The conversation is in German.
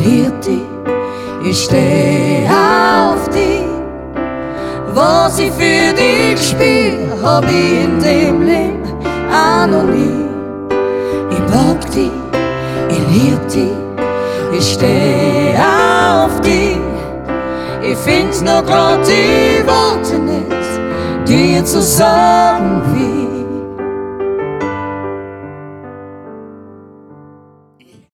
Hirte, ich steh auf dich. Was ich für dich spür, hab ich in dem Leben auch noch nie. Ich mag dich, ich lieb dich, ich steh auf dich. Ich find's noch grad die Worte nicht, dir zu sagen wie.